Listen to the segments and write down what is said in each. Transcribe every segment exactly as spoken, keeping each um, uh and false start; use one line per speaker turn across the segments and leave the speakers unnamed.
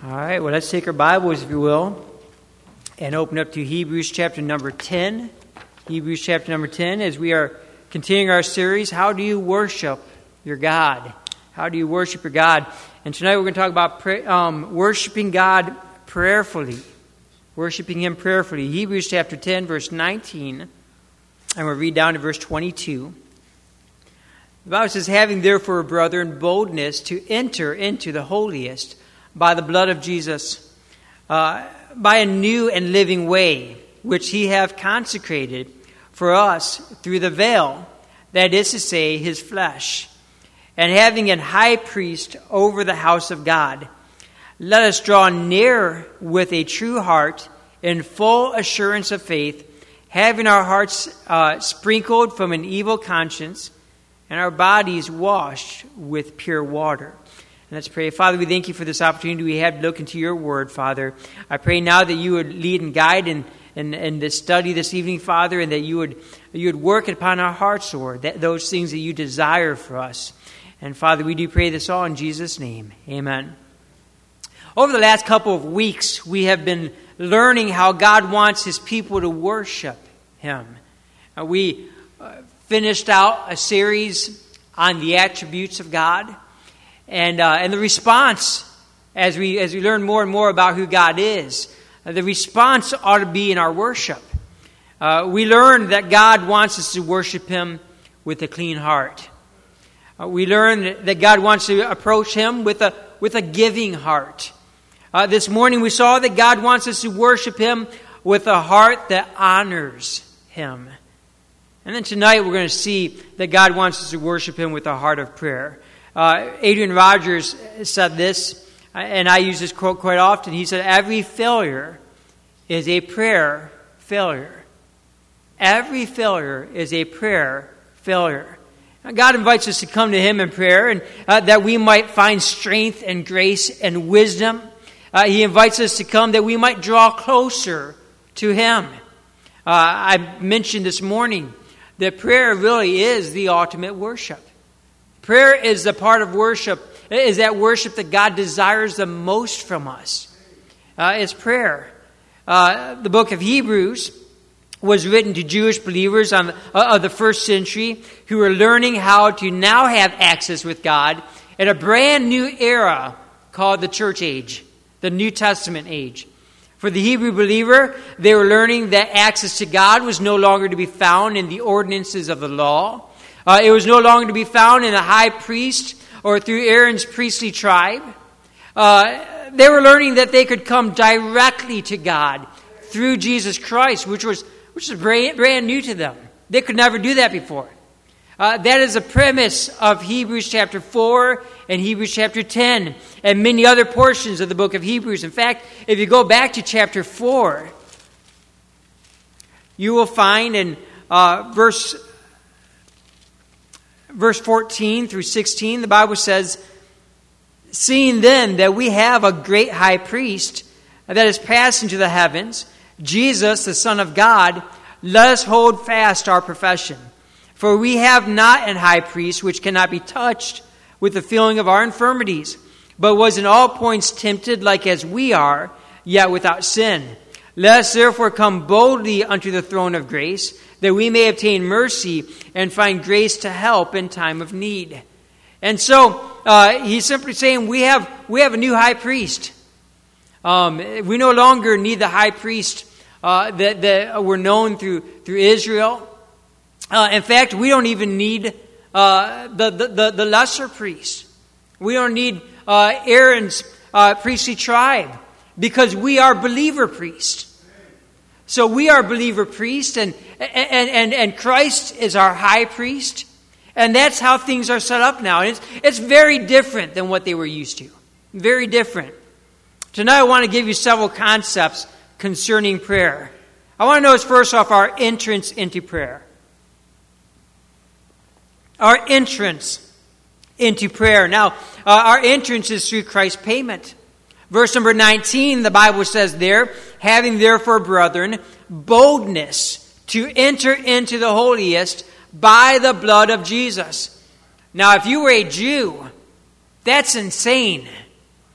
All right, well, let's take our Bibles, if you will, and open up to Hebrews chapter number ten. Hebrews chapter number ten, as we are continuing our series, How Do You Worship Your God? How do you worship your God? And tonight we're going to talk about pray, um, worshiping God prayerfully. Worshiping Him prayerfully. Hebrews chapter ten, verse nineteen, and we'll read down to verse twenty-two. The Bible says, Having therefore, brethren, boldness to enter into the holiest by the blood of Jesus, uh, by a new and living way, which He hath consecrated for us through the veil, that is to say, His flesh. And having an high priest over the house of God, let us draw near with a true heart in full assurance of faith, having our hearts uh, sprinkled from an evil conscience and our bodies washed with pure water. And let's pray. Father, we thank You for this opportunity we have to look into Your word, Father. I pray now that You would lead and guide in, in, in this study this evening, Father, and that You would, you would work upon our hearts, Lord, that, those things that You desire for us. And Father, we do pray this all in Jesus' name. Amen. Over the last couple of weeks, we have been learning how God wants His people to worship Him. Uh, we uh, finished out a series on the attributes of God. And uh, and the response, as we as we learn more and more about who God is, uh, the response ought to be in our worship. Uh, we learned that God wants us to worship Him with a clean heart. Uh, we learned that God wants to approach Him with a with a giving heart. Uh, this morning we saw that God wants us to worship Him with a heart that honors Him. And then tonight we're going to see that God wants us to worship Him with a heart of prayer. Uh, Adrian Rogers said this, and I use this quote quite often. He said, every failure is a prayer failure. Every failure is a prayer failure. God invites us to come to Him in prayer, and uh, that we might find strength and grace and wisdom. Uh, he invites us to come that we might draw closer to Him. Uh, I mentioned this morning that prayer really is the ultimate worship. Prayer is the part of worship, is that worship that God desires the most from us. Uh, it's prayer. Uh, the book of Hebrews was written to Jewish believers on, uh, of the first century who were learning how to now have access with God in a brand new era called the church age, the New Testament age. For the Hebrew believer, they were learning that access to God was no longer to be found in the ordinances of the law. Uh, it was no longer to be found in a high priest or through Aaron's priestly tribe. Uh, they were learning that they could come directly to God through Jesus Christ, which was which was brand, brand new to them. They could never do that before. Uh, that is the premise of Hebrews chapter four and Hebrews chapter ten and many other portions of the book of Hebrews. In fact, if you go back to chapter four, you will find in uh, verse Verse fourteen through sixteen, the Bible says, Seeing then that we have a great high priest that is passed into the heavens, Jesus, the Son of God, let us hold fast our profession. For we have not an high priest which cannot be touched with the feeling of our infirmities, but was in all points tempted like as we are, yet without sin. Let us therefore come boldly unto the throne of grace, that we may obtain mercy and find grace to help in time of need. And so uh, he's simply saying we have we have a new high priest. Um, we no longer need the high priest uh, that, that were known through through Israel. Uh, in fact, we don't even need uh, the, the the lesser priest. We don't need uh, Aaron's uh, priestly tribe, because we are believer priests. So we are believer priests, and, and, and, and Christ is our high priest. And that's how things are set up now. And it's, it's very different than what they were used to. Very different. Tonight I want to give you several concepts concerning prayer. I want to notice first off our entrance into prayer. Our entrance into prayer. Now, uh, our entrance is through Christ's payment. Verse number nineteen, the Bible says there, having therefore, brethren, boldness to enter into the holiest by the blood of Jesus. Now, if you were a Jew, that's insane.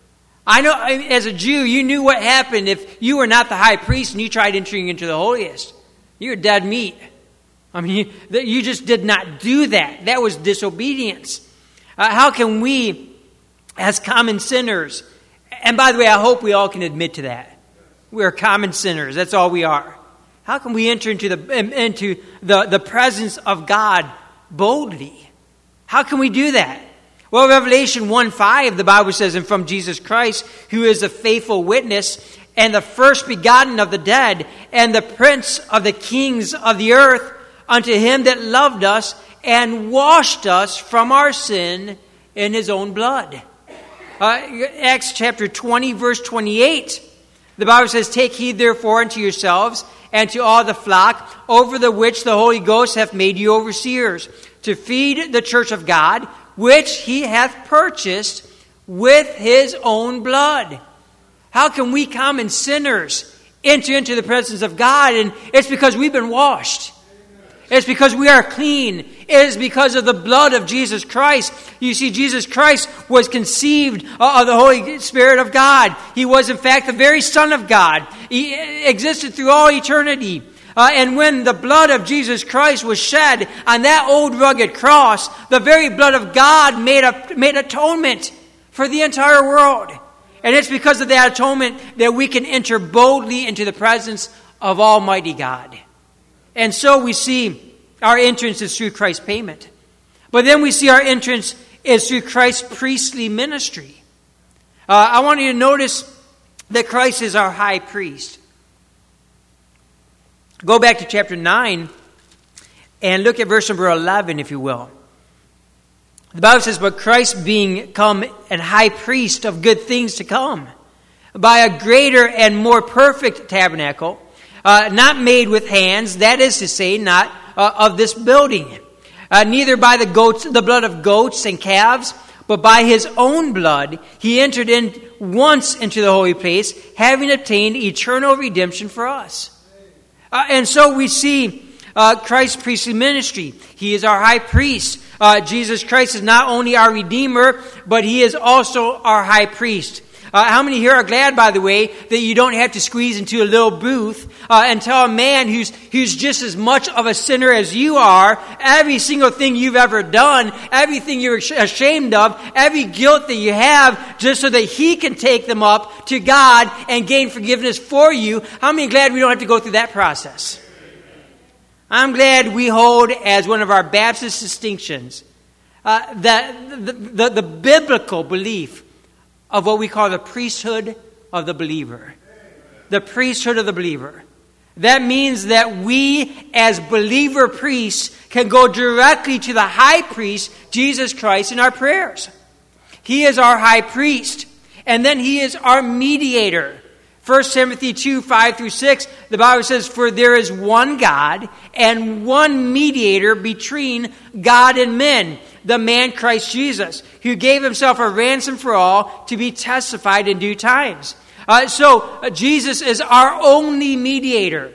I know as a Jew, you knew what happened if you were not the high priest and you tried entering into the holiest. You were dead meat. I mean, you, you just did not do that. That was disobedience. Uh, how can we, as common sinners, and by the way, I hope we all can admit to that. We are common sinners. That's all we are. How can we enter into the into the, the presence of God boldly? How can we do that? Well, Revelation one five, the Bible says, and from Jesus Christ, who is a faithful witness, and the first begotten of the dead, and the prince of the kings of the earth, unto him that loved us, and washed us from our sin in his own blood. Uh, Acts chapter twenty, verse twenty-eight, the Bible says, take heed therefore unto yourselves, and to all the flock, over the which the Holy Ghost hath made you overseers, to feed the church of God, which he hath purchased with his own blood. How can we common sinners enter into the presence of God? And it's because we've been washed. It's because we are clean. It is because of the blood of Jesus Christ. You see, Jesus Christ was conceived of the Holy Spirit of God. He was, in fact, the very Son of God. He existed through all eternity. Uh, and when the blood of Jesus Christ was shed on that old rugged cross, the very blood of God made, a, made atonement for the entire world. And it's because of that atonement that we can enter boldly into the presence of Almighty God. And so we see our entrance is through Christ's payment. But then we see our entrance is through Christ's priestly ministry. Uh, I want you to notice that Christ is our high priest. Go back to chapter nine and look at verse number eleven, if you will. The Bible says, but Christ being come an high priest of good things to come, by a greater and more perfect tabernacle, uh, not made with hands, that is to say, not uh, of this building, uh, neither by the goats, the blood of goats and calves, but by his own blood he entered in once into the holy place, having obtained eternal redemption for us. Uh, and so we see uh, Christ's priestly ministry. He is our high priest. Uh, Jesus Christ is not only our Redeemer, but he is also our high priest. Uh, how many here are glad, by the way, that you don't have to squeeze into a little booth uh, and tell a man who's who's just as much of a sinner as you are, every single thing you've ever done, everything you're ashamed of, every guilt that you have, just so that he can take them up to God and gain forgiveness for you? How many are glad we don't have to go through that process? I'm glad we hold as one of our Baptist distinctions uh, that the, the, the biblical belief of what we call the priesthood of the believer. The priesthood of the believer. That means that we as believer priests can go directly to the high priest, Jesus Christ, in our prayers. He is our high priest. And then he is our mediator. First Timothy two, five through six, the Bible says, for there is one God and one mediator between God and men, the man Christ Jesus, who gave himself a ransom for all to be testified in due times. Uh, so uh, Jesus is our only mediator.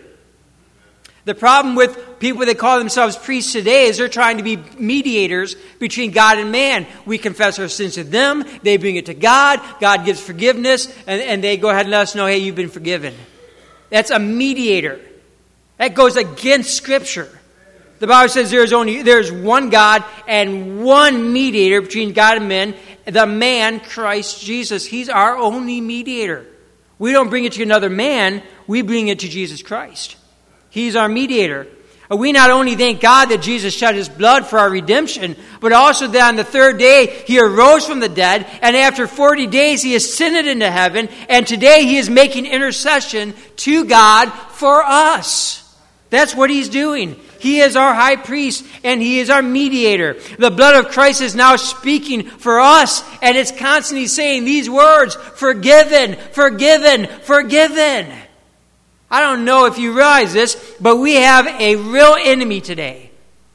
The problem with people that call themselves priests today is they're trying to be mediators between God and man. We confess our sins to them. They bring it to God. God gives forgiveness. And, and they go ahead and let us know, hey, you've been forgiven. That's a mediator. That goes against Scripture. The Bible says there is only there is one God and one mediator between God and men, the man Christ Jesus. He's our only mediator. We don't bring it to another man. We bring it to Jesus Christ. He's our mediator. We not only thank God that Jesus shed his blood for our redemption, but also that on the third day he arose from the dead, and after forty days he ascended into heaven, and today he is making intercession to God for us. That's what he's doing. He is our high priest, and he is our mediator. The blood of Christ is now speaking for us, and it's constantly saying these words, forgiven, forgiven, forgiven. I don't know if you realize this, but we have a real enemy today.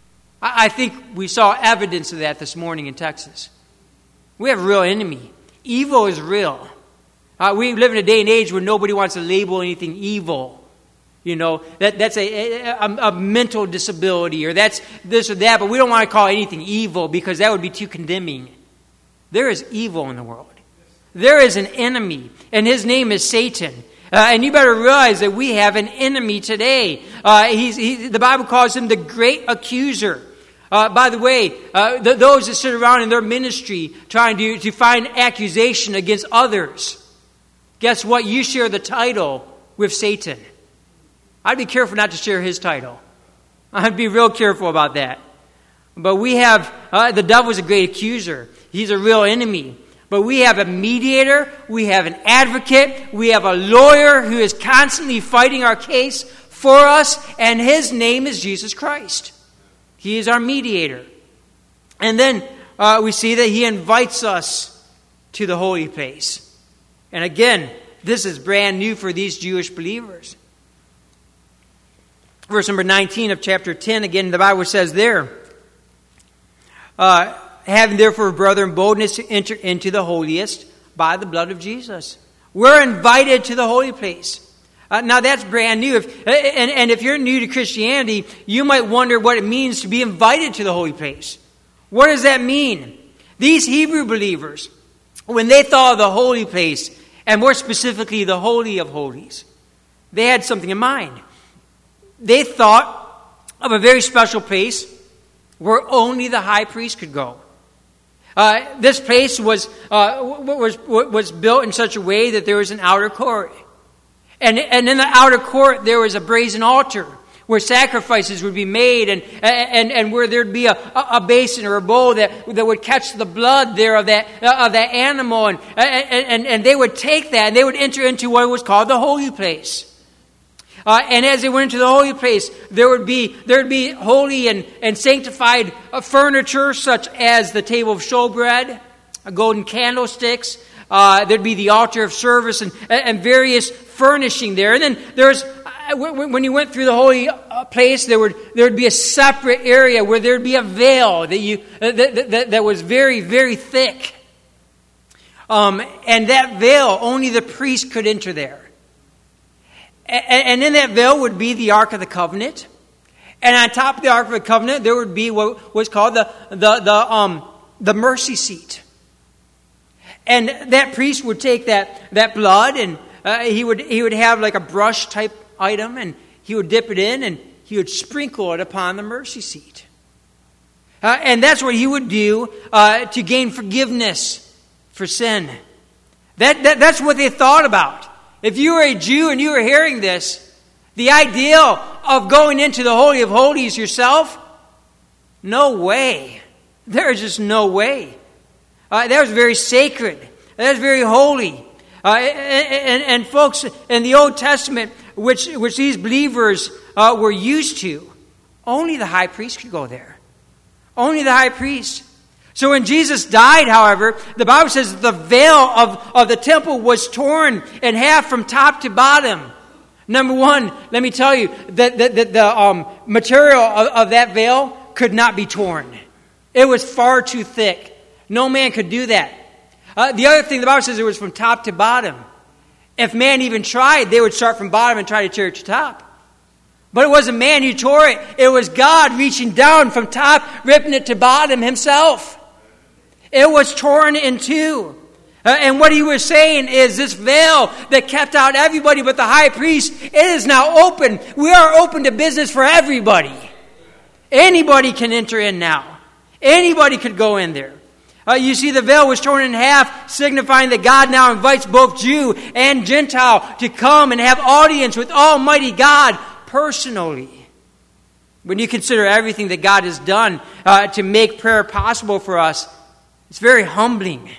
I think we saw evidence of that this morning in Texas. We have a real enemy. Evil is real. Uh, we live in a day and age where nobody wants to label anything evil. You know, that that's a, a, a mental disability, or that's this or that, but we don't want to call anything evil because that would be too condemning. There is evil in the world. There is an enemy, and his name is Satan. Uh, and you better realize that we have an enemy today. Uh, he's, he, the Bible calls him the great accuser. Uh, by the way, uh, th- those that sit around in their ministry trying to, to find accusation against others, guess what? You share the title with Satan. I'd be careful not to share his title. I'd be real careful about that. But we have, uh, the devil's a great accuser. He's a real enemy. But we have a mediator, we have an advocate, we have a lawyer who is constantly fighting our case for us, and his name is Jesus Christ. He is our mediator. And then uh, we see that he invites us to the holy place. And again, this is brand new for these Jewish believers. Verse number nineteen of chapter ten, again, the Bible says there, uh, having therefore, brethren, boldness to enter into the holiest by the blood of Jesus. We're invited to the holy place. Uh, now that's brand new. If, and, and if you're new to Christianity, you might wonder what it means to be invited to the holy place. What does that mean? These Hebrew believers, when they thought of the holy place, and more specifically the Holy of Holies, they had something in mind. They thought of a very special place where only the high priest could go. Uh, this place was, uh, was, was built in such a way that there was an outer court. And, and in the outer court, there was a brazen altar where sacrifices would be made, and, and, and where there'd be a, a basin or a bowl that, that would catch the blood there of that, of that animal. And, and, and they would take that and they would enter into what was called the holy place. Uh, and as they went into the holy place, there would be there would be holy and, and sanctified uh, furniture, such as the table of showbread, uh, golden candlesticks. Uh, there'd be the altar of service and, and various furnishing there. And then there's uh, when you went through the holy uh, place, there would there would be a separate area where there'd be a veil that you uh, that, that that was very very thick. Um, and that veil, only the priest could enter there. And in that veil would be the Ark of the Covenant. And on top of the Ark of the Covenant, there would be what was called the, the, the, um, the mercy seat. And that priest would take that, that blood, and uh, he would he would have like a brush type item, and he would dip it in, and he would sprinkle it upon the mercy seat. Uh, and that's what he would do uh, to gain forgiveness for sin. That, that That's what they thought about. If you were a Jew and you were hearing this, the idea of going into the Holy of Holies yourself, no way. There is just no way. Uh, that was very sacred. That was very holy. Uh, and, and, and folks, in the Old Testament, which, which these believers uh, were used to, only the high priest could go there. Only the high priest. So when Jesus died, however, the Bible says the veil of, of the temple was torn in half from top to bottom. Number one, let me tell you, that the, the, the um, material of, of that veil could not be torn. It was far too thick. No man could do that. Uh, the other thing, the Bible says it was from top to bottom. If man even tried, they would start from bottom and try to tear it to top. But it wasn't man who tore it. It was God reaching down from top, ripping it to bottom himself. It was torn in two. Uh, and what he was saying is this veil that kept out everybody but the high priest, it is now open. We are open to business for everybody. Anybody can enter in now. Anybody could go in there. Uh, you see, the veil was torn in half, signifying that God now invites both Jew and Gentile to come and have audience with Almighty God personally. When you consider everything that God has done uh, to make prayer possible for us, it's very humbling.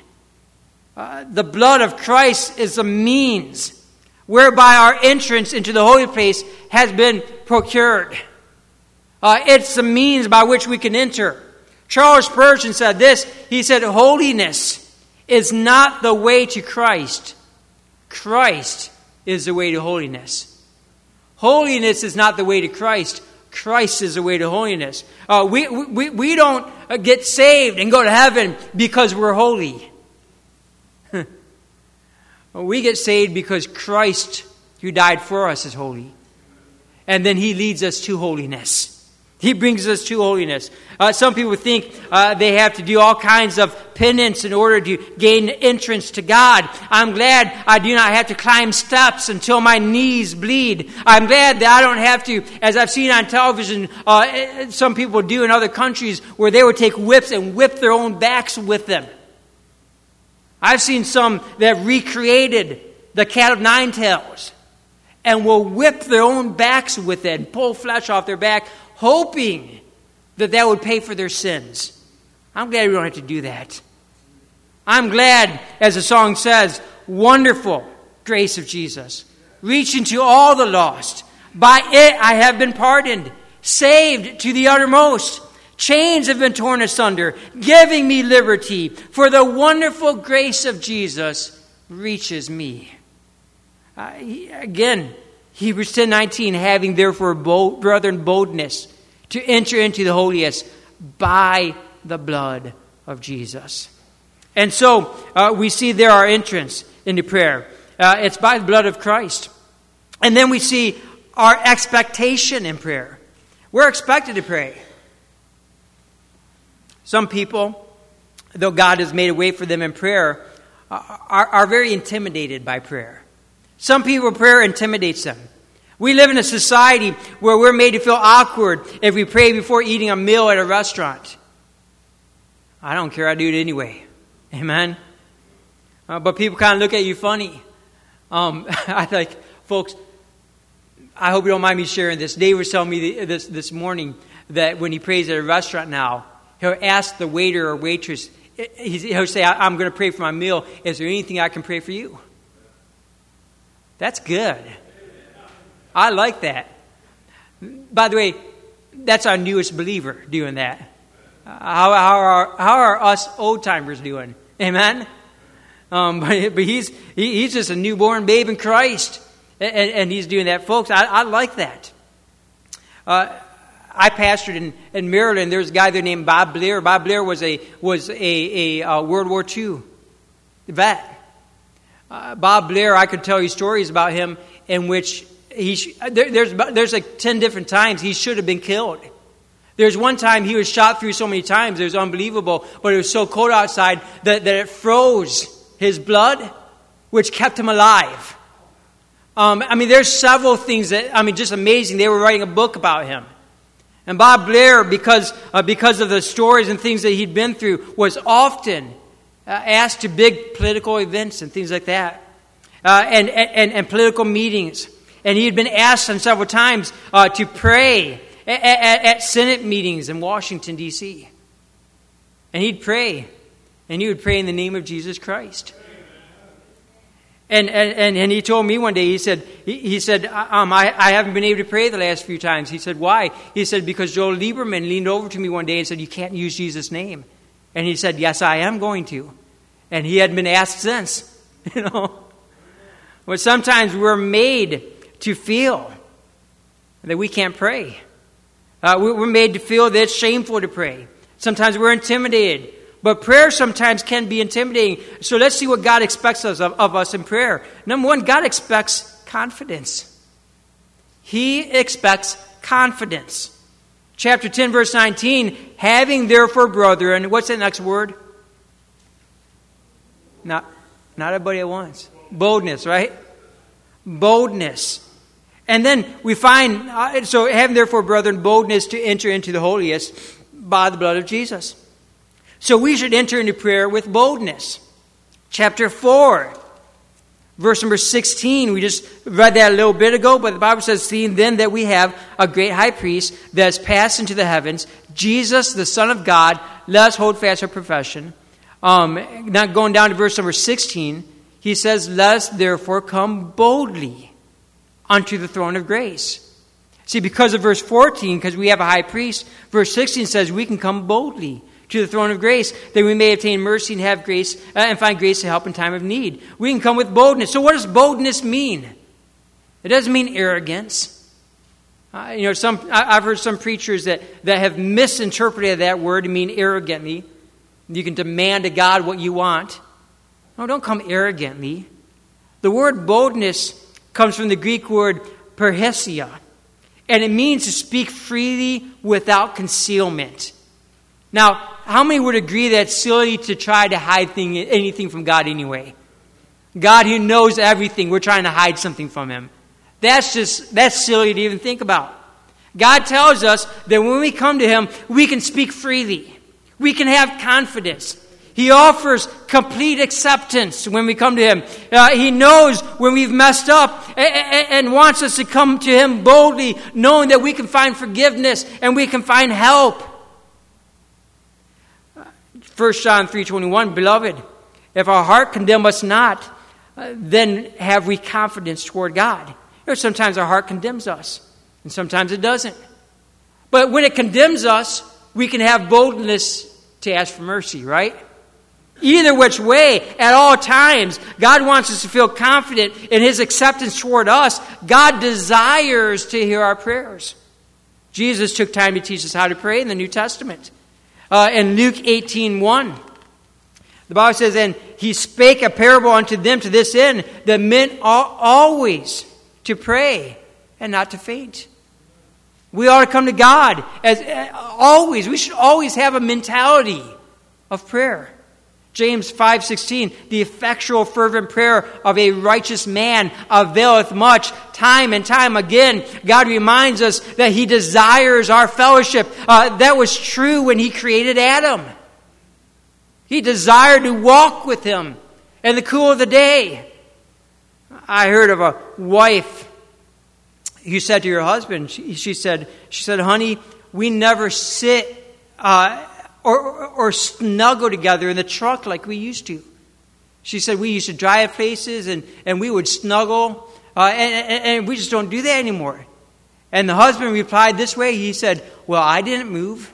Uh, the blood of Christ is a means whereby our entrance into the holy place has been procured. Uh, it's the means by which we can enter. Charles Spurgeon said this. He said, holiness is not the way to Christ. Christ is the way to holiness. Holiness is not the way to Christ. Christ is the way to holiness. Uh, we, we, we don't get saved and go to heaven because we're holy. We get saved because Christ, who died for us, is holy. And then he leads us to holiness. He brings us to holiness. Uh, some people think uh, they have to do all kinds of penance in order to gain entrance to God. I'm glad I do not have to climb steps until my knees bleed. I'm glad that I don't have to, as I've seen on television, uh, some people do in other countries, where they would take whips and whip their own backs with them. I've seen some that recreated the cat of nine tails and will whip their own backs with it and pull flesh off their back, hoping that that would pay for their sins. I'm glad we don't have to do that. I'm glad, as the song says, wonderful grace of Jesus, reaching to all the lost. By it I have been pardoned, saved to the uttermost. Chains have been torn asunder, giving me liberty. For the wonderful grace of Jesus reaches me. Uh, he, again, Hebrews ten nineteen, having therefore, bold, brethren, boldness to enter into the holiest by the blood of Jesus. And so uh, we see there our entrance into prayer. Uh, it's by the blood of Christ. And then we see our expectation in prayer. We're expected to pray. Some people, though God has made a way for them in prayer, are, are very intimidated by prayer. Some people, prayer intimidates them. We live in a society where we're made to feel awkward if we pray before eating a meal at a restaurant. I don't care, I do it anyway. Amen? Uh, but people kind of look at you funny. Um, I think, folks, I hope you don't mind me sharing this. Dave was telling me this this morning that when he prays at a restaurant now, he'll ask the waiter or waitress, he'll say, I'm going to pray for my meal. Is there anything I can pray for you? That's good. I like that. By the way, that's our newest believer doing that. How, how, are, how are us old-timers doing? Amen? Um, but, but he's he, he's just a newborn babe in Christ. And, and he's doing that. Folks, I, I like that. Uh, I pastored in, in Maryland. There's a guy there named Bob Blair. Bob Blair was a was a, a, a World War Two vet. Uh, Bob Blair, I could tell you stories about him in which he sh- there, there's there's like ten different times he should have been killed. There's one time he was shot through so many times, it was unbelievable, but it was so cold outside that, that it froze his blood, which kept him alive. Um, I mean, there's several things that, I mean, just amazing. They were writing a book about him. And Bob Blair, because uh, because of the stories and things that he'd been through, was often uh, asked to big political events and things like that, uh, and, and, and political meetings. And he had been asked several times uh, to pray at, at, at Senate meetings in Washington, D C And he'd pray, and he would pray in the name of Jesus Christ. And and and he told me one day, he said, he, he said, um, I, I haven't been able to pray the last few times. He said, why? He said, because Joel Lieberman leaned over to me one day and said, you can't use Jesus' name. And he said, yes, I am going to. And he hadn't been asked since. You know, but sometimes we're made to feel that we can't pray. Uh, we're made to feel that it's shameful to pray. Sometimes we're intimidated. But prayer sometimes can be intimidating. So let's see what God expects us of, of us in prayer. Number one, God expects confidence. He expects confidence. Chapter ten, verse nineteen, having therefore, brethren, what's that next word? Not, not everybody at once. Boldness, right? Boldness. And then we find, uh, so having therefore, brethren, boldness to enter into the holiest by the blood of Jesus. So we should enter into prayer with boldness. Chapter four, verse number sixteen. We just read that a little bit ago, but the Bible says, seeing then that we have a great high priest that has passed into the heavens, Jesus, the Son of God, let us hold fast our profession. Um, now going down to verse number sixteen, he says, let us therefore come boldly unto the throne of grace. See, because of verse fourteen, because we have a high priest, verse sixteen says we can come boldly to the throne of grace, that we may obtain mercy and have grace uh, and find grace to help in time of need. We can come with boldness. So what does boldness mean? It doesn't mean arrogance. Uh, you know, some I, I've heard some preachers that, that have misinterpreted that word to mean arrogantly. You can demand of God what you want. No, don't come arrogantly. The word boldness comes from the Greek word perhesia. And it means to speak freely without concealment. Now, how many would agree that it's silly to try to hide thing, anything from God anyway? God who knows everything, we're trying to hide something from him. That's just, that's silly to even think about. God tells us that when we come to him, we can speak freely. We can have confidence. He offers complete acceptance when we come to him. Uh, he knows when we've messed up and, and, and wants us to come to him boldly, knowing that we can find forgiveness and we can find help. First John three twenty-one, beloved, if our heart condemn us not, uh, then have we confidence toward God. You know, sometimes our heart condemns us, and sometimes it doesn't. But when it condemns us, we can have boldness to ask for mercy, right? Either which way, at all times, God wants us to feel confident in his acceptance toward us. God desires to hear our prayers. Jesus took time to teach us how to pray in the New Testament. Uh, in Luke eighteen one, the Bible says, and he spake a parable unto them to this end, that men ought always to pray and not to faint. We ought to come to God as uh, always. We should always have a mentality of prayer. James five sixteen, the effectual fervent prayer of a righteous man availeth much. Time and time again, God reminds us that he desires our fellowship. Uh, that was true when he created Adam. He desired to walk with him in the cool of the day. I heard of a wife who said to her husband, she, she said, she said, honey, we never sit uh, Or, or, or snuggle together in the truck like we used to. She said we used to drive places and, and we would snuggle, uh, and, and, and we just don't do that anymore. And the husband replied this way. He said, well, I didn't move.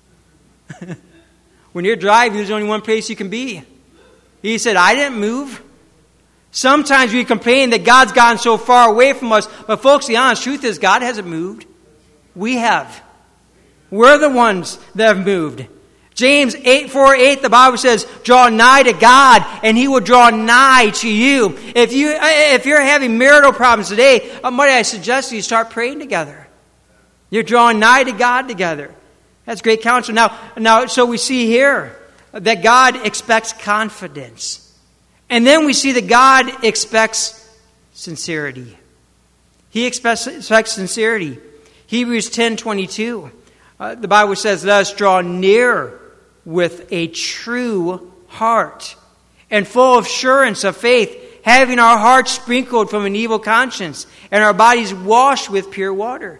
When you're driving, there's only one place you can be. He said, I didn't move. Sometimes we complain that God's gotten so far away from us. But folks, the honest truth is God hasn't moved. We have. We're the ones that have moved. James eight four eight, the Bible says, draw nigh to God, and he will draw nigh to you. If, you, if you're having marital problems today, might I suggest you start praying together. You're drawing nigh to God together. That's great counsel. Now, now, so we see here that God expects confidence. And then we see that God expects sincerity. He expects, expects sincerity. Hebrews ten twenty-two, uh, the Bible says, let us draw near with a true heart and full assurance of faith, having our hearts sprinkled from an evil conscience and our bodies washed with pure water.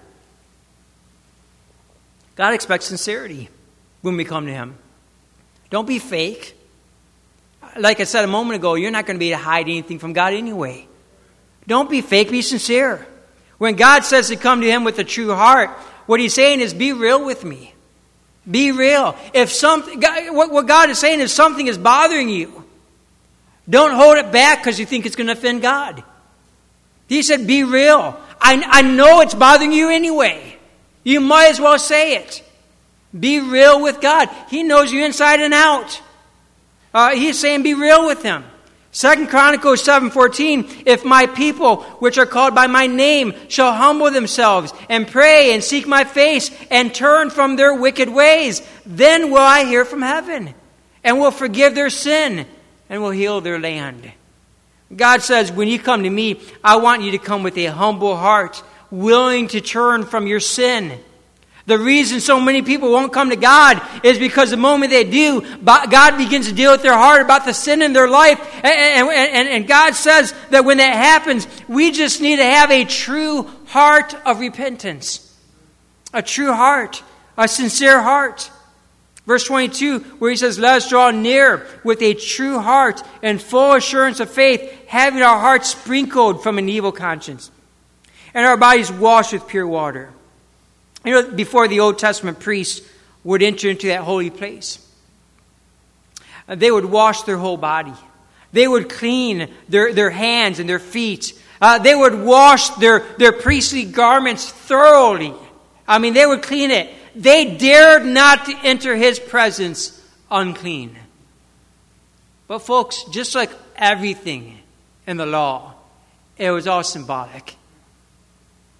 God expects sincerity when we come to him. Don't be fake. Like I said a moment ago, you're not going to be able to hide anything from God anyway. Don't be fake, be sincere. When God says to come to him with a true heart, what he's saying is be real with me. Be real. If something, what God is saying is something is bothering you, don't hold it back because you think it's going to offend God. He said, be real. I, I know it's bothering you anyway. You might as well say it. Be real with God. He knows you inside and out. Uh, he's saying be real with him. Second Chronicles seven fourteen, if my people, which are called by my name, shall humble themselves and pray and seek my face and turn from their wicked ways, then will I hear from heaven and will forgive their sin and will heal their land. God says, when you come to me, I want you to come with a humble heart, willing to turn from your sin. The reason so many people won't come to God is because the moment they do, God begins to deal with their heart about the sin in their life. And, and, and God says that when that happens, we just need to have a true heart of repentance. A true heart. A sincere heart. Verse twenty-two, where he says, let us draw near with a true heart and full assurance of faith, having our hearts sprinkled from an evil conscience, and our bodies washed with pure water. You know, before the Old Testament priests would enter into that holy place, they would wash their whole body. They would clean their, their hands and their feet. Uh, they would wash their, their priestly garments thoroughly. I mean, they would clean it. They dared not to enter his presence unclean. But folks, just like everything in the law, it was all symbolic.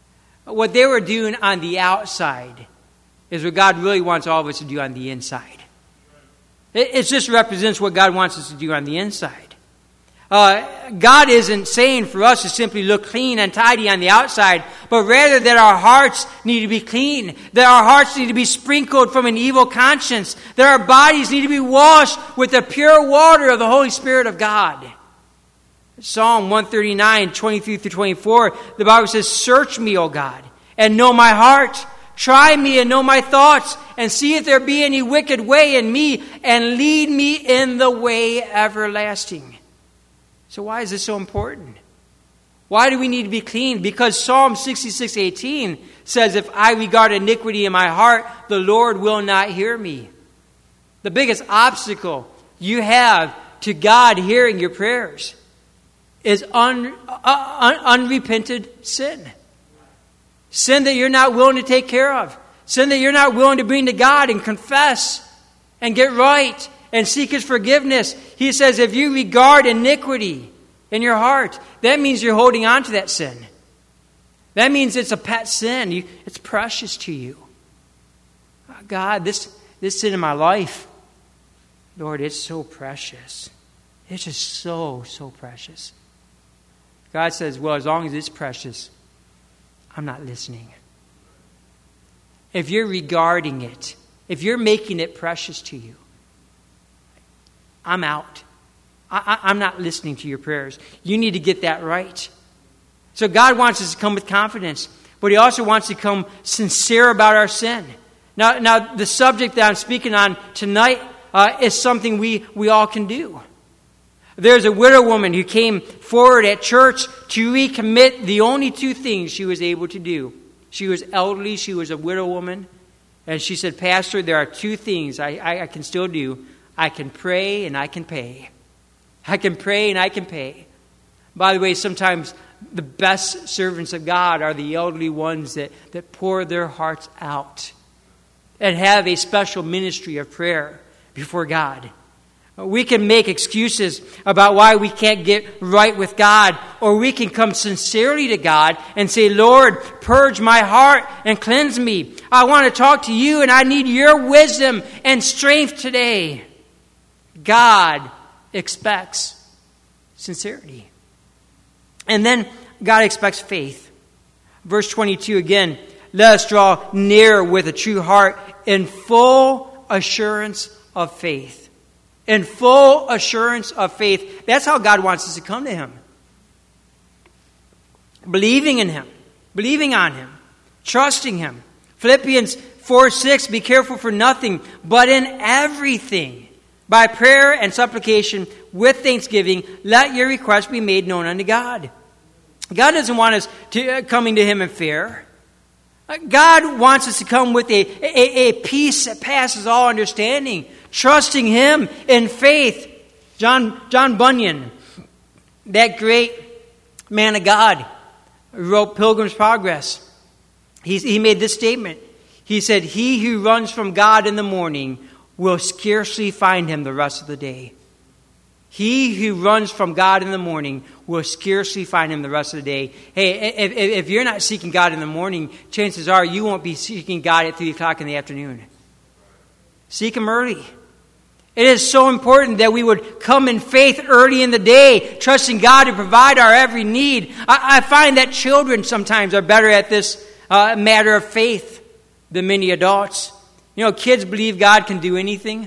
What they were doing on the outside is what God really wants all of us to do on the inside. It, it just represents what God wants us to do on the inside. Uh, God isn't saying for us to simply look clean and tidy on the outside, but rather that our hearts need to be clean, that our hearts need to be sprinkled from an evil conscience, that our bodies need to be washed with the pure water of the Holy Spirit of God. Psalm one thirty-nine, twenty-three through twenty-four, the Bible says, "Search me, O God, and know my heart. Try me and know my thoughts, and see if there be any wicked way in me, and lead me in the way everlasting." So why is this so important? Why do we need to be clean? Because Psalm sixty-six eighteen says, "If I regard iniquity in my heart, the Lord will not hear me." The biggest obstacle you have to God hearing your prayers is un, uh, un, unrepented sin. Sin that you're not willing to take care of. Sin that you're not willing to bring to God and confess and get right and seek His forgiveness. He says if you regard iniquity in your heart, that means you're holding on to that sin. That means it's a pet sin. You, it's precious to you. Oh, God, this, this sin in my life, Lord, it's so precious. It's just so, so precious. God says, well, as long as it's precious, I'm not listening. If you're regarding it, if you're making it precious to you, I'm out. I, I, I'm not listening to your prayers. You need to get that right. So God wants us to come with confidence, but He also wants to come sincere about our sin. Now, now the subject that I'm speaking on tonight uh, is something we, we all can do. There's a widow woman who came forward at church to recommit the only two things she was able to do. She was elderly, she was a widow woman, and she said, "Pastor, there are two things I, I, I can still do. I can pray and I can pay. I can pray and I can pay." By the way, sometimes the best servants of God are the elderly ones that, that pour their hearts out and have a special ministry of prayer before God. We can make excuses about why we can't get right with God, or we can come sincerely to God and say, "Lord, purge my heart and cleanse me. I want to talk to you and I need your wisdom and strength today." God expects sincerity. And then God expects faith. Verse twenty-two again, "Let us draw near with a true heart in full assurance of faith." In full assurance of faith. That's how God wants us to come to Him. Believing in Him. Believing on Him. Trusting Him. Philippians four six, "Be careful for nothing, but in everything, by prayer and supplication, with thanksgiving, let your requests be made known unto God." God doesn't want us to uh, coming to Him in fear. God wants us to come with a, a, a peace that passes all understanding, trusting Him in faith. John, John Bunyan, that great man of God, wrote Pilgrim's Progress. He, he made this statement. He said, "He who runs from God in the morning will scarcely find Him the rest of the day." He who runs from God in the morning will scarcely find Him the rest of the day. Hey, if, if you're not seeking God in the morning, chances are you won't be seeking God at three o'clock in the afternoon. Seek Him early. It is so important that we would come in faith early in the day, trusting God to provide our every need. I, I find that children sometimes are better at this uh, matter of faith than many adults. You know, kids believe God can do anything.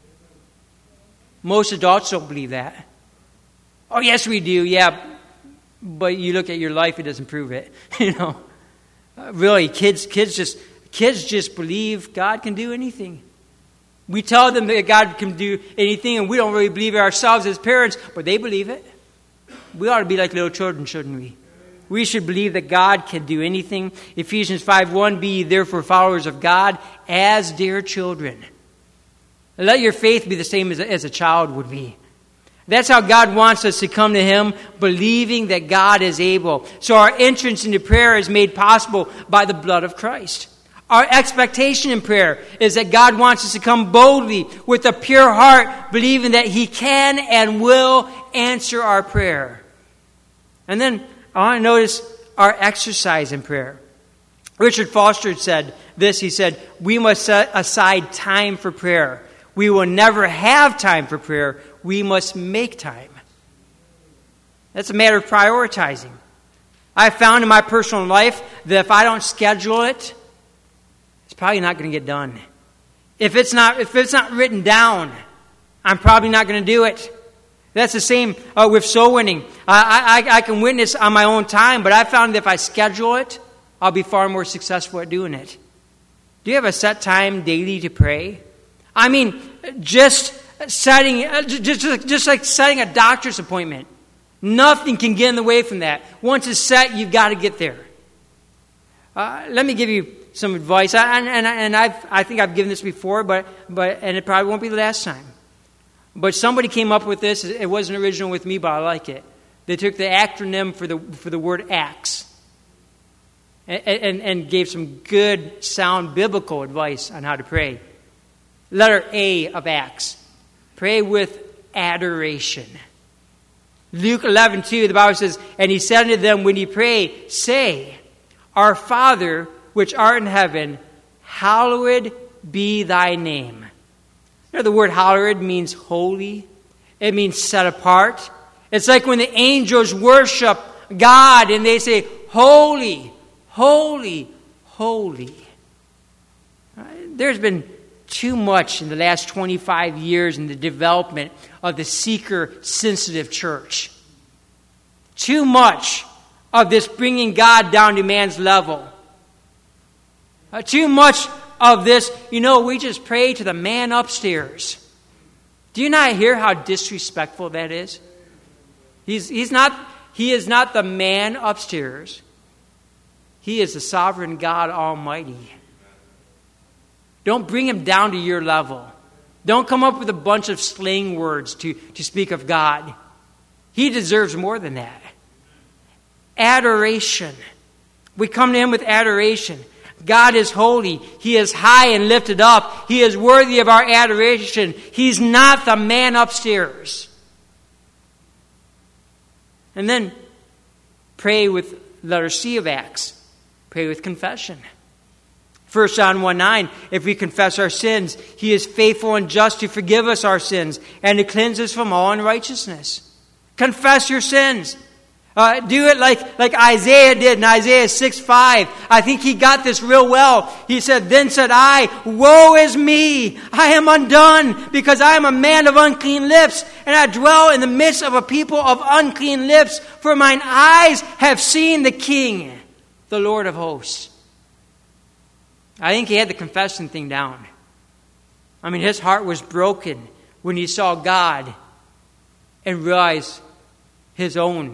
Most adults don't believe that. "Oh, yes, we do. Yeah, but you look at your life, it doesn't prove it." You know, uh, really, kids, kids just, kids just believe God can do anything. We tell them that God can do anything, and we don't really believe it ourselves as parents, but they believe it. We ought to be like little children, shouldn't we? We should believe that God can do anything. Ephesians five one, "Be ye therefore followers of God as dear children." Let your faith be the same as a, as a child would be. That's how God wants us to come to Him, believing that God is able. So our entrance into prayer is made possible by the blood of Christ. Our expectation in prayer is that God wants us to come boldly with a pure heart, believing that He can and will answer our prayer. And then I want to notice our exercise in prayer. Richard Foster said this. He said, we must set aside time for prayer. We will never have time for prayer. We must make time. That's a matter of prioritizing. I found in my personal life that if I don't schedule it, it's probably not going to get done. If it's not, if it's not written down, I'm probably not going to do it. That's the same uh, with soul winning. I, I, I can witness on my own time, but I found that if I schedule it, I'll be far more successful at doing it. Do you have a set time daily to pray? I mean, just setting, just, just like setting a doctor's appointment. Nothing can get in the way from that. Once it's set, you've got to get there. Uh, let me give you some advice, I, and, and, and I've, I think I've given this before, but, but and it probably won't be the last time. But somebody came up with this. It wasn't original with me, but I like it. They took the acronym for the for the word ACTS and, and, and gave some good, sound, biblical advice on how to pray. Letter A of ACTS. Pray with adoration. Luke eleven two, the Bible says, and he said unto them, when ye pray, say, Our Father, which art in heaven, hallowed be thy name. You know, the word hallowed means holy. It means set apart. It's like when the angels worship God and they say, holy, holy, holy. There's been too much in the last twenty-five years in the development of the seeker-sensitive church. Too much of this bringing God down to man's level. Uh, too much of this, you know, we just pray to the man upstairs. Do you not hear how disrespectful that is? He's, he's not, he is not the man upstairs. He is the sovereign God Almighty. Don't bring him down to your level. Don't come up with a bunch of slang words to, to speak of God. He deserves more than that. Adoration. We come to him with adoration. God is holy. He is high and lifted up. He is worthy of our adoration. He's not the man upstairs. And then pray with letter C of Acts. Pray with confession. First John one nine, if we confess our sins, he is faithful and just to forgive us our sins and to cleanse us from all unrighteousness. Confess your sins. Uh, do it like, like Isaiah did in Isaiah six five. I think he got this real well. He said, then said I, woe is me. I am undone because I am a man of unclean lips and I dwell in the midst of a people of unclean lips. For mine eyes have seen the King, the Lord of hosts. I think he had the confession thing down. I mean, his heart was broken when he saw God and realized his own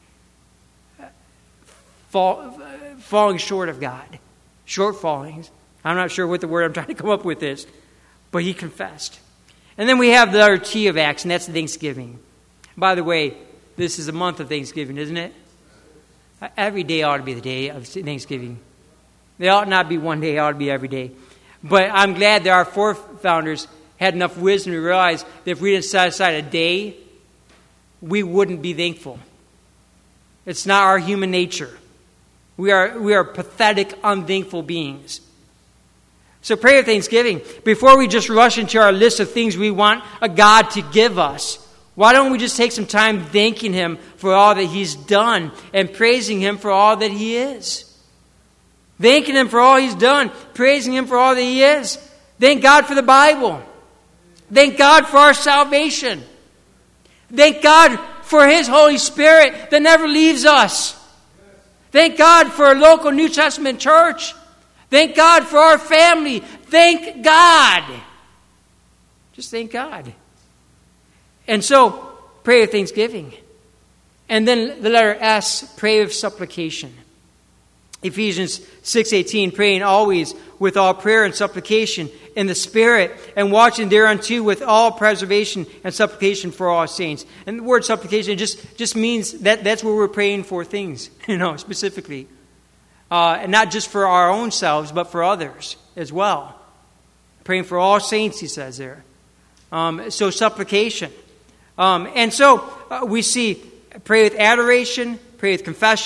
fall, falling short of God. Shortfallings. I'm not sure what the word I'm trying to come up with is. But he confessed. And then we have the other T of Acts, and that's Thanksgiving. By the way, this is a month of Thanksgiving, isn't it? Every day ought to be the day of Thanksgiving. They ought not be one day, it ought to be every day. But I'm glad that our forefounders had enough wisdom to realize that if we didn't set aside a day, we wouldn't be thankful. It's not our human nature. We are, we are pathetic, unthankful beings. So pray with thanksgiving. Before we just rush into our list of things we want a God to give us, why don't we just take some time thanking him for all that he's done and praising him for all that he is? Thanking him for all he's done. Praising him for all that he is. Thank God for the Bible. Thank God for our salvation. Thank God for his Holy Spirit that never leaves us. Thank God for a local New Testament church. Thank God for our family. Thank God. Just thank God. And so, pray with thanksgiving. And then the letter S, pray with supplication. Ephesians six eighteen, praying always with all prayer and supplication in the Spirit, and watching thereunto with all preservation and supplication for all saints. And the word supplication just, just means that that's where we're praying for things, you know, specifically. Uh, and not just for our own selves, but for others as well. Praying for all saints, he says there. Um, so supplication. Um, and so uh, we see pray with adoration, pray with confession,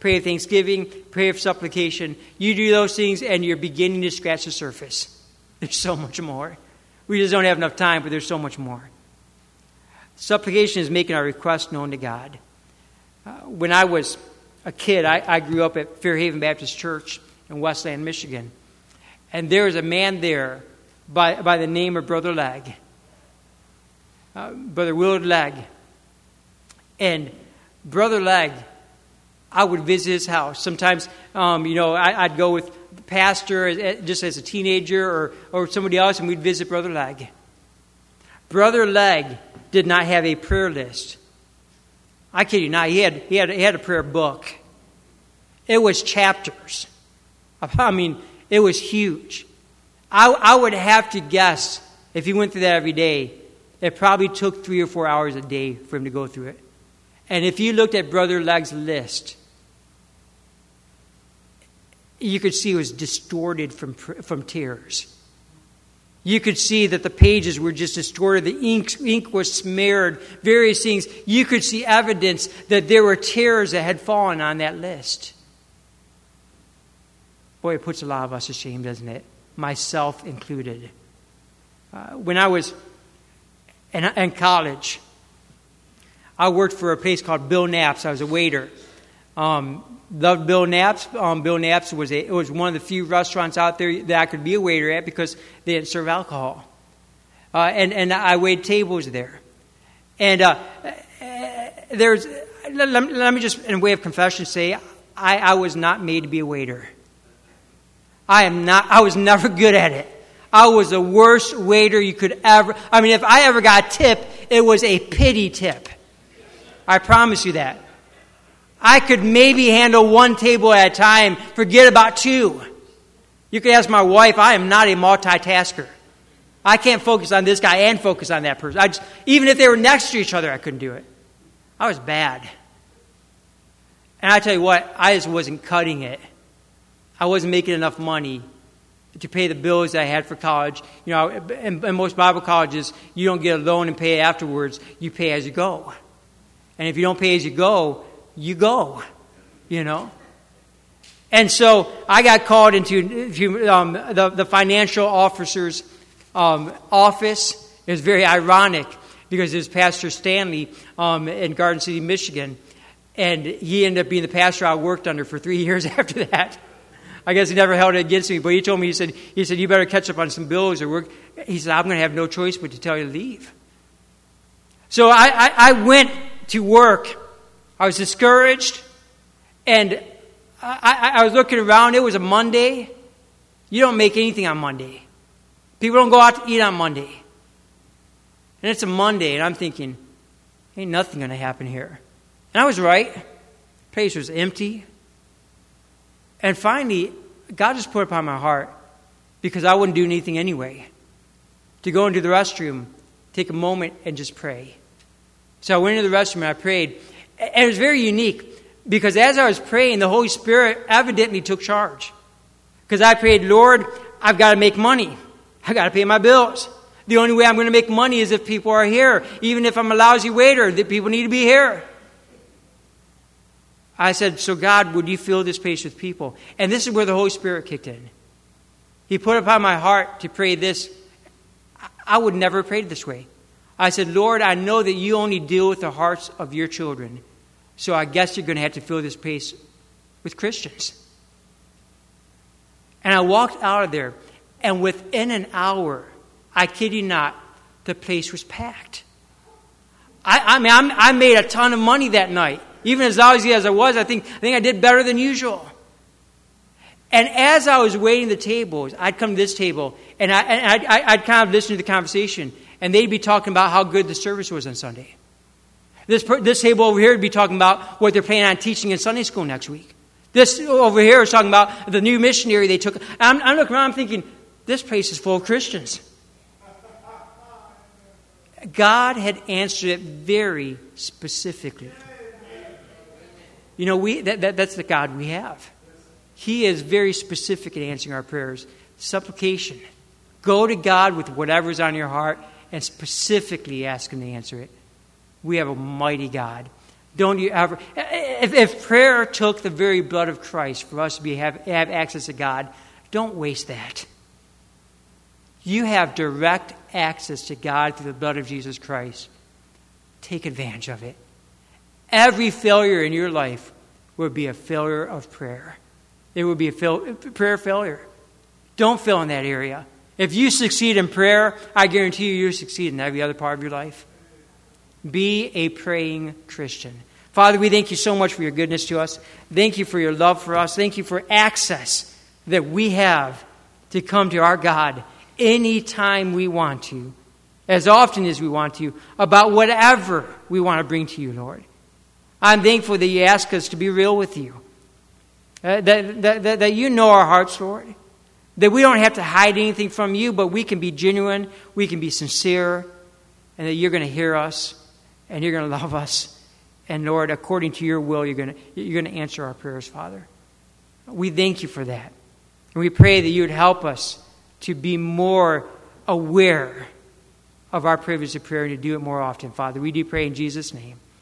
prayer of thanksgiving, prayer of supplication. You do those things and you're beginning to scratch the surface. There's so much more. We just don't have enough time, but there's so much more. Supplication is making our request known to God. Uh, when I was a kid, I, I grew up at Fairhaven Baptist Church in Westland, Michigan. And there was a man there by, by the name of Brother Legg. Uh, Brother Willard Legg. And Brother Legg, I would visit his house. Sometimes, um, you know, I, I'd go with the pastor just as a teenager or, or somebody else, and we'd visit Brother Legg. Brother Legg did not have a prayer list. I kid you not. He had, he had, he had a prayer book. It was chapters. I mean, it was huge. I, I would have to guess, if he went through that every day, it probably took three or four hours a day for him to go through it. And if you looked at Brother Legg's list, you could see it was distorted from, from tears. You could see that the pages were just distorted. The ink, ink was smeared, various things. You could see evidence that there were tears that had fallen on that list. Boy, it puts a lot of us to shame, doesn't it? Myself included. Uh, when I was in, in college, I worked for a place called Bill Knapp's. I was a waiter. Um, loved Bill Knapp's. Um, Bill Knapp's was a, it was one of the few restaurants out there that I could be a waiter at because they didn't serve alcohol. Uh, and, and I waited tables there. And uh, there's, let, let me just, in way of confession, say, I, I was not made to be a waiter. I am not, I was never good at it. I was the worst waiter you could ever, I mean, if I ever got a tip, it was a pity tip. I promise you that. I could maybe handle one table at a time, forget about two. You could ask my wife, I am not a multitasker. I can't focus on this guy and focus on that person. I just, even if they were next to each other, I couldn't do it. I was bad. And I tell you what, I just wasn't cutting it. I wasn't making enough money to pay the bills that I had for college. You know, in, in most Bible colleges, you don't get a loan and pay afterwards. You pay as you go. And if you don't pay as you go, you go, you know. And so I got called into um, the, the financial officer's um, office. It was very ironic because it was Pastor Stanley um, in Garden City, Michigan. And he ended up being the pastor I worked under for three years after that. I guess he never held it against me, but he told me, he said, he said, you better catch up on some bills or work. He said, I'm going to have no choice but to tell you to leave. So I, I, I went to work. I was discouraged, and I, I, I was looking around. It was a Monday. You don't make anything on Monday. People don't go out to eat on Monday. And it's a Monday, and I'm thinking, ain't nothing going to happen here. And I was right. The place was empty. And finally, God just put upon my heart, because I wouldn't do anything anyway, to go into the restroom, take a moment, and just pray. So I went into the restroom and I prayed. And it was very unique, because as I was praying, the Holy Spirit evidently took charge. Because I prayed, Lord, I've got to make money. I've got to pay my bills. The only way I'm going to make money is if people are here. Even if I'm a lousy waiter, the people need to be here. I said, so God, would you fill this place with people? And this is where the Holy Spirit kicked in. He put upon my heart to pray this. I would never have prayed this way. I said, Lord, I know that you only deal with the hearts of your children. So I guess you're going to have to fill this place with Christians. And I walked out of there, and within an hour, I kid you not, the place was packed. I, I mean, I'm, I made a ton of money that night. Even as lousy as I was, I think I think I did better than usual. And as I was waiting the tables, I'd come to this table, and, I, and I'd, I'd kind of listen to the conversation, and they'd be talking about how good the service was on Sunday. This, this table over here would be talking about what they're planning on teaching in Sunday school next week. This over here is talking about the new missionary they took. I'm, I'm looking around, I'm thinking, this place is full of Christians. God had answered it very specifically. You know, we that, that that's the God we have. He is very specific in answering our prayers. Supplication. Go to God with whatever's on your heart and specifically ask Him to answer it. We have a mighty God. Don't you ever... If, if prayer took the very blood of Christ for us to be have, have access to God, don't waste that. You have direct access to God through the blood of Jesus Christ. Take advantage of it. Every failure in your life would be a failure of prayer. It would be a fail, prayer failure. Don't fail in that area. If you succeed in prayer, I guarantee you you'll succeed in every other part of your life. Be a praying Christian. Father, we thank you so much for your goodness to us. Thank you for your love for us. Thank you for access that we have to come to our God anytime we want to, as often as we want to, about whatever we want to bring to you, Lord. I'm thankful that you ask us to be real with you, uh, that, that, that, that you know our hearts, Lord, that we don't have to hide anything from you, but we can be genuine, we can be sincere, and that you're going to hear us, and you're going to love us. And Lord, according to your will, you're going to, you're going to answer our prayers, Father. We thank you for that. And we pray that you would help us to be more aware of our privilege of prayer and to do it more often, Father. We do pray in Jesus' name.